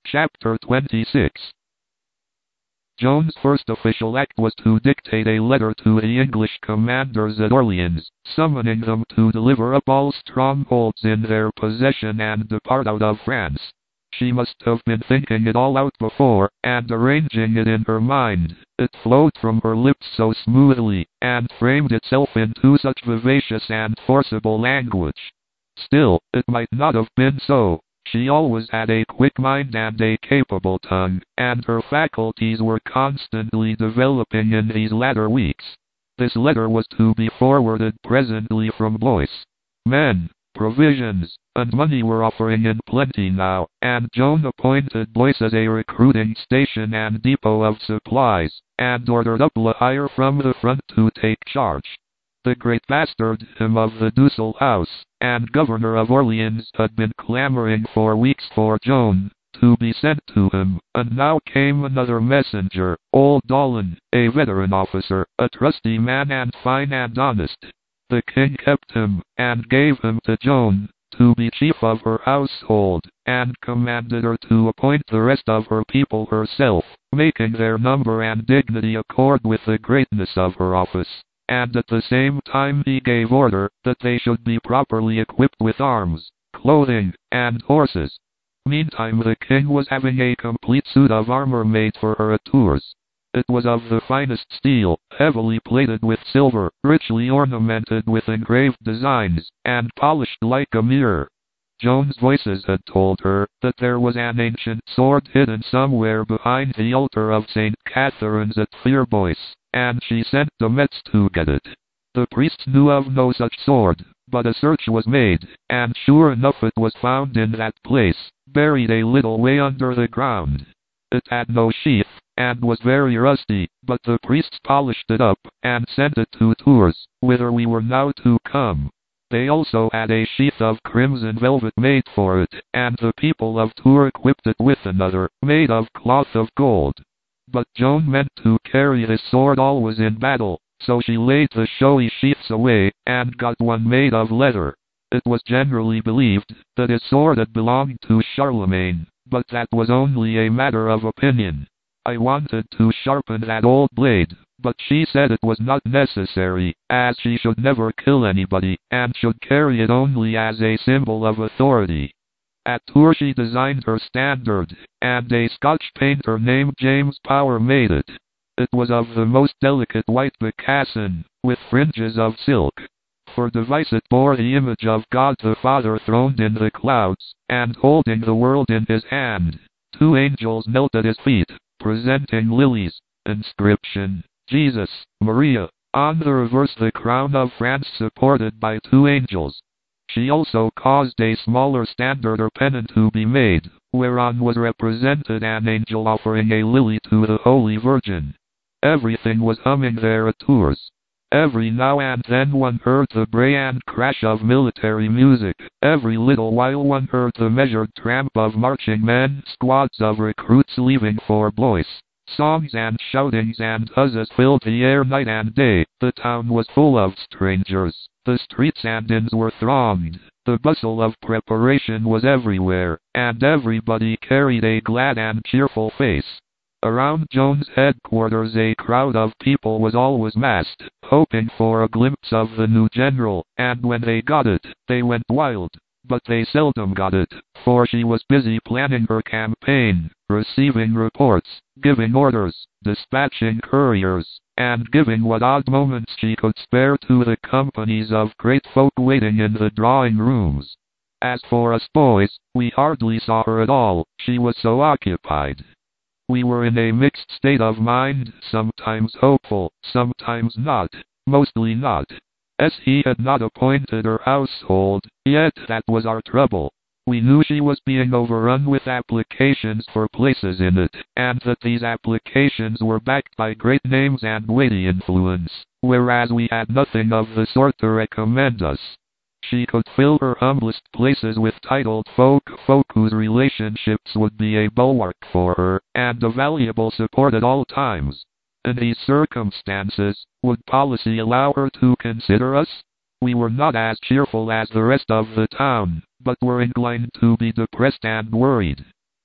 Chapter 26. Joan's first official act was to dictate a letter to the English commanders at Orleans, summoning them to deliver up all strongholds in their possession and depart out of France. She must have been thinking it all out before, and arranging it in her mind. It flowed from her lips so smoothly, and framed itself into such vivacious and forcible language. Still, it might not have been so. She always had a quick mind and a capable tongue, and her faculties were constantly developing in these latter weeks. This letter was to be forwarded presently from Blois. Men, provisions, and money were offering in plenty now, and Joan appointed Blois as a recruiting station and depot of supplies, and ordered up La Hire from the front to take charge. The great bastard, him of the Ducal house, and governor of Orleans, had been clamoring for weeks for Joan to be sent to him, and now came another messenger, old Dollin, a veteran officer, a trusty man and fine and honest. The king kept him, and gave him to Joan, to be chief of her household, and commanded her to appoint the rest of her people herself, making their number and dignity accord with the greatness of her office. And at the same time he gave order that they should be properly equipped with arms, clothing, and horses. Meantime the king was having a complete suit of armor made for her at Tours. It was of the finest steel, heavily plated with silver, richly ornamented with engraved designs, and polished like a mirror. Joan's voices had told her that there was an ancient sword hidden somewhere behind the altar of St. Catherine's at Fierbois, and she sent the Mets to get it. The priests knew of no such sword, but a search was made, and sure enough it was found in that place, buried a little way under the ground. It had no sheath, and was very rusty, but the priests polished it up, and sent it to Tours, whither we were now to come. They also had a sheath of crimson velvet made for it, and the people of Tours equipped it with another, made of cloth of gold. But Joan meant to carry this sword always in battle, so she laid the showy sheaths away, and got one made of leather. It was generally believed that his sword had belonged to Charlemagne, but that was only a matter of opinion. I wanted to sharpen that old blade, but she said it was not necessary, as she should never kill anybody, and should carry it only as a symbol of authority. At Tours she designed her standard, and a Scotch painter named James Power made it. It was of the most delicate white becassin, with fringes of silk. For device it bore the image of God the Father throned in the clouds, and holding the world in his hand. 2 angels knelt at his feet, presenting lilies. Inscription: Jesus, Maria. On the reverse the crown of France supported by 2 angels. She also caused a smaller standard or pennant to be made, whereon was represented an angel offering a lily to the Holy Virgin. Everything was humming there at Tours. Every now and then one heard the bray and crash of military music. Every little while one heard the measured tramp of marching men, squads of recruits leaving for Blois. Songs and shoutings and huzzas filled the air night and day. The town was full of strangers. The streets and inns were thronged. The bustle of preparation was everywhere, and everybody carried a glad and cheerful face. Around Joan's headquarters a crowd of people was always massed, hoping for a glimpse of the new general, and when they got it, they went wild. But they seldom got it, for she was busy planning her campaign, receiving reports, giving orders, dispatching couriers, and giving what odd moments she could spare to the companies of great folk waiting in the drawing rooms. As for us boys, we hardly saw her at all, she was so occupied. We were in a mixed state of mind, sometimes hopeful, sometimes not, mostly not. As he had not appointed her household, yet that was our trouble. We knew she was being overrun with applications for places in it, and that these applications were backed by great names and weighty influence, whereas we had nothing of the sort to recommend us. She could fill her humblest places with titled folk whose relationships would be a bulwark for her, and a valuable support at all times. In these circumstances, would policy allow her to consider us? We were not as cheerful as the rest of the town, but were inclined to be depressed and worried.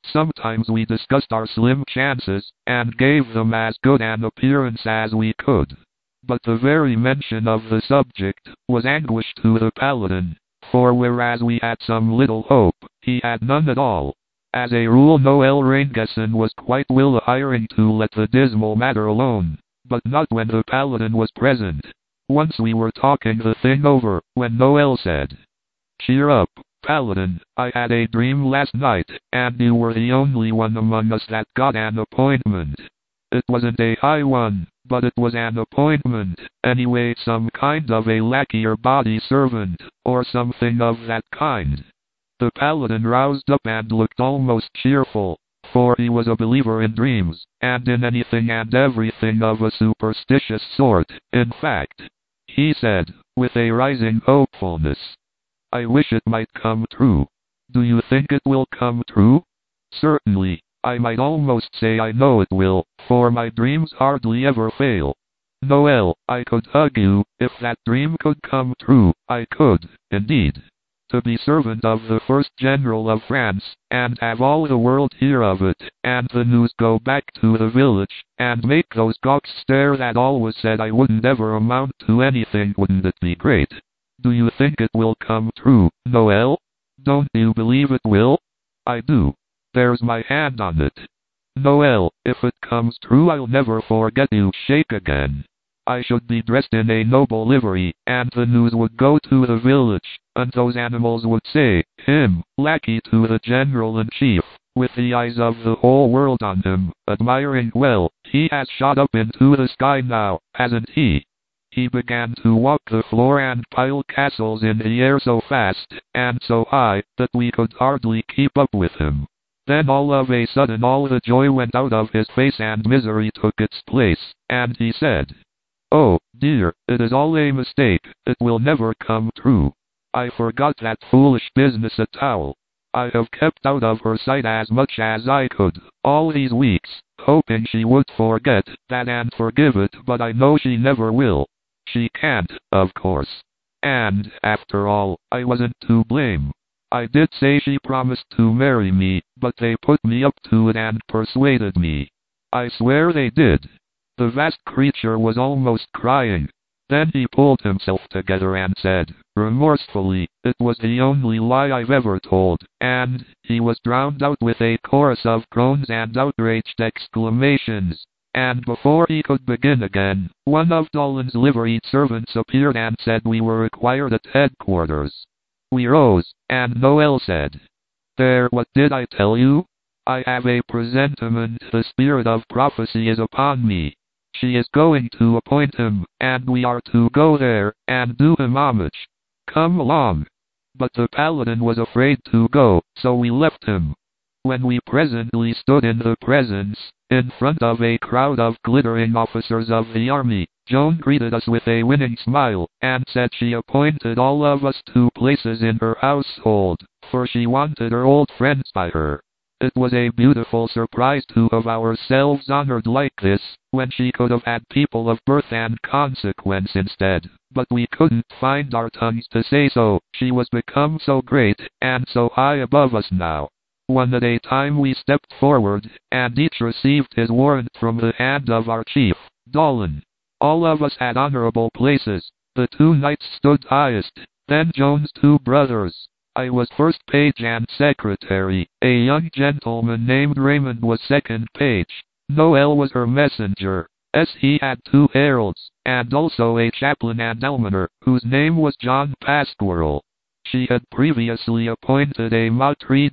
Sometimes we discussed our slim chances, and gave them as good an appearance as we could. But the very mention of the subject was anguish to the paladin, for whereas we had some little hope, he had none at all. As a rule Noel Rainguesson was quite willing to let the dismal matter alone, but not when the paladin was present. Once we were talking the thing over, when Noel said, "Cheer up, paladin, I had a dream last night, and you were the only one among us that got an appointment. It wasn't a high one, but it was an appointment, anyway, some kind of a lackey or body servant, or something of that kind." The paladin roused up and looked almost cheerful, for he was a believer in dreams, and in anything and everything of a superstitious sort. In fact, he said, with a rising hopefulness, "I wish it might come true." "Do you think it will come true?" "Certainly. I might almost say I know it will, for my dreams hardly ever fail." "Noel, I could hug you, if that dream could come true, I could, indeed. To be servant of the first general of France, and have all the world hear of it, and the news go back to the village, and make those gawks stare that always said I wouldn't ever amount to anything, wouldn't it be great? Do you think it will come true, Noel? Don't you believe it will?" "I do. There's my hand on it." "Noel, if it comes true I'll never forget you. Shake again. I should be dressed in a noble livery, and the news would go to the village, and those animals would say, 'Him, lackey to the general-in-chief, with the eyes of the whole world on him, admiring, well, he has shot up into the sky now, hasn't he?' He began to walk the floor and pile castles in the air so fast, and so high, that we could hardly keep up with him. Then all of a sudden all the joy went out of his face and misery took its place, and he said, 'Oh, dear, it is all a mistake, it will never come true. I forgot that foolish business at Towel. I have kept out of her sight as much as I could, all these weeks, hoping she would forget that and forgive it, but I know she never will. She can't, of course. And, after all, I wasn't to blame. I did say she promised to marry me, but they put me up to it and persuaded me. I swear they did.' The vast creature was almost crying. Then he pulled himself together and said, remorsefully, 'It was the only lie I've ever told,' and he was drowned out with a chorus of groans and outraged exclamations. And before he could begin again, one of Dolan's liveried servants appeared and said we were required at headquarters. We rose, and Noel said, 'There, what did I tell you? I have a presentiment the spirit of prophecy is upon me. She is going to appoint him, and we are to go there, and do him homage. Come along.' But the paladin was afraid to go, so we left him. When we presently stood in the presence, in front of a crowd of glittering officers of the army, Joan greeted us with a winning smile, and said she appointed all of us to places in her household, for she wanted her old friends by her. It was a beautiful surprise to have ourselves honored like this, when she could have had people of birth and consequence instead, but we couldn't find our tongues to say so, she was become so great, and so high above us now. One at a time we stepped forward, and each received his warrant from the hand of our chief, Dolan. All of us had honorable places. The 2 knights stood highest, then Joan's 2 brothers. I was first page and secretary. A young gentleman named Raymond was second page. Noel was her messenger. He had 2 heralds, and also a chaplain and almoner, whose name was John Pasquirrel. She had previously appointed a maitre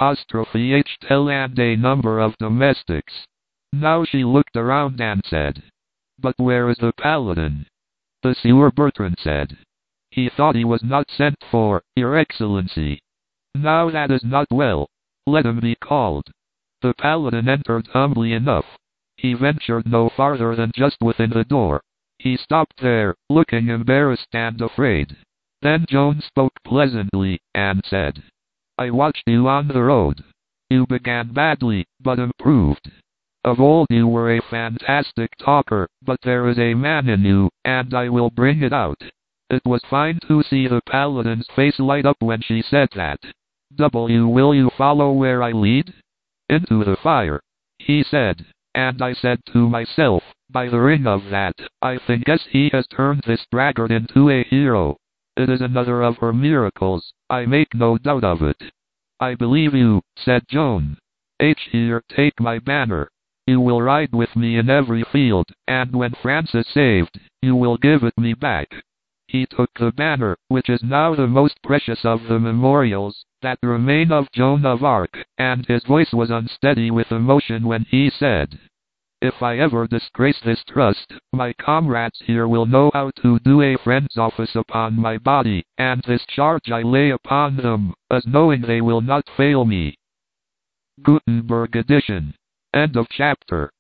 d''tel and a number of domestics. Now she looked around and said, 'But where is the paladin?' The Sieur Bertrand said, 'He thought he was not sent for, Your Excellency.' 'Now that is not well. Let him be called.' The paladin entered humbly enough. He ventured no farther than just within the door. He stopped there, looking embarrassed and afraid. Then Joan spoke pleasantly, and said, 'I watched you on the road. You began badly, but improved. Of old you were a fantastic talker, but there is a man in you, and I will bring it out.' It was fine to see the paladin's face light up when she said that. 'Will you follow where I lead?' into the fire, he said, and I said to myself, by the ring of that, I think guess he has turned this braggart into a hero. It is another of her miracles, I make no doubt of it. I believe you, said Joan. Here, take my banner. You will ride with me in every field, and when France is saved, you will give it me back. He took the banner, which is now the most precious of the memorials that remain of Joan of Arc, and his voice was unsteady with emotion when he said, if I ever disgrace this trust, my comrades here will know how to do a friend's office upon my body, and this charge I lay upon them, as knowing they will not fail me. Gutenberg edition. End of chapter.